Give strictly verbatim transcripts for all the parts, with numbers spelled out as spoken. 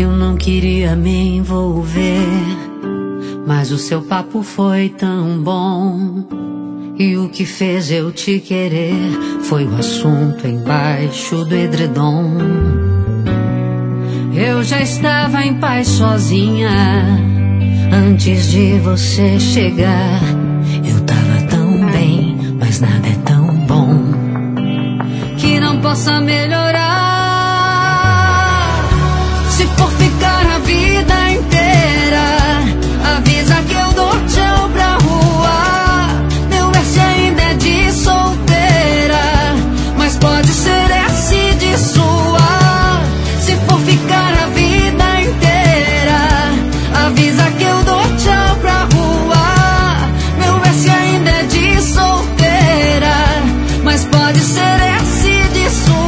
Eu não queria me envolver, mas o seu papo foi tão bom. E o que fez eu te querer foi o assunto embaixo do edredom. Eu já estava em paz sozinha antes de você chegar. Eu tava tão bem, mas nada é tão bom que não possa melhorar. Se for ficar a vida inteira, avisa que eu dou tchau pra rua. Meu S ainda é de solteira, mas pode ser S de sua. Se for ficar a vida inteira, avisa que eu dou tchau pra rua. Meu S ainda é de solteira, mas pode ser S de sua.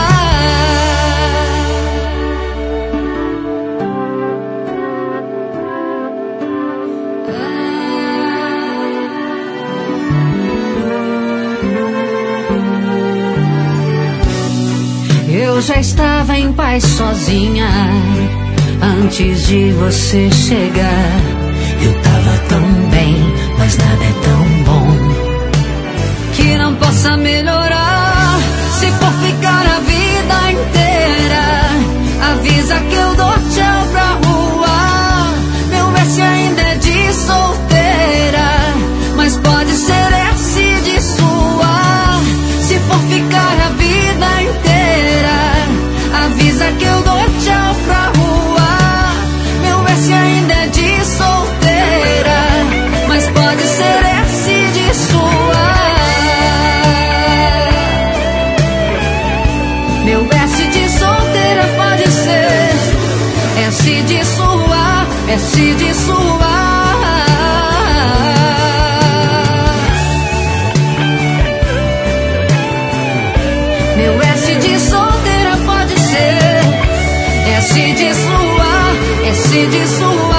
Eu já estava em paz sozinha antes de você chegar. Eu tava tão bem, mas nada é tão bom que não possa melhorar. Se for ficar a vida inteira, avisa que eu dou tchau pra rua. Meu S ainda é de solteira, mas pode ser S de sua. Se for ficar a vida inteira, avisa que eu dou tchau pra rua. Meu S ainda é de solteira, mas pode ser S de sua. Meu S de solteira pode ser S de sua, S de sua. Meu S de solteira pode ser S de sua, S de sua.